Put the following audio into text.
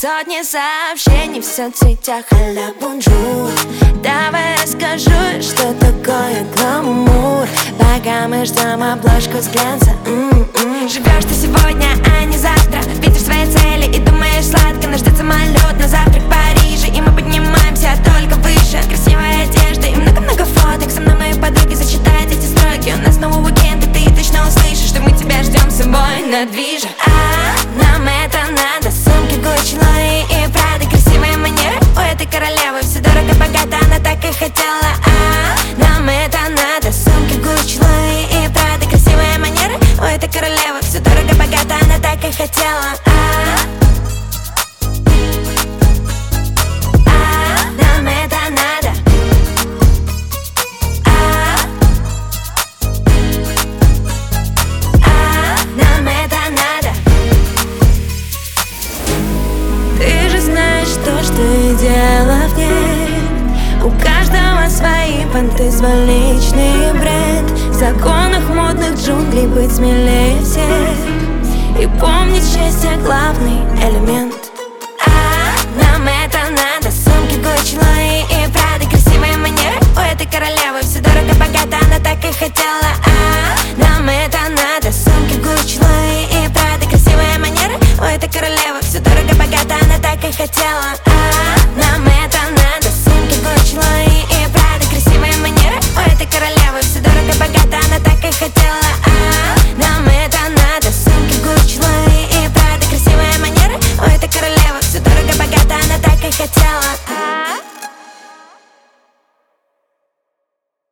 Сотни сообщений в соцсетях а-ля бонжур. Давай расскажу, что такое гламур, пока мы ждем обложку с глянца. Живешь ты сегодня, а не завтра. Видишь свои цели и думаешь сладко. Нас ждет самолет на завтрак в Париже, и мы поднимаемся только выше. Красивая одежда и много-много фоток. Со мной мои подруги зачитают эти строки. У нас снова уикенд, и ты точно услышишь, что мы тебя ждем с собой на движе. Нам это надо. Сумки Гуччи, Луи и Прада. Красивые манеры у этой королевы. Все дорого-богато, она так и хотела. Нам это надо. Сумки Гуччи, Луи и Прада. Красивые манеры у этой королевы. Все дорого-богато, она так и хотела. Нам это надо. Нам это надо. Ты же знаешь то, что и дело в ней. У каждого свои понты, свой личный бренд. В законах модных джунглей быть смелее всех. И помнить счастье главный элемент.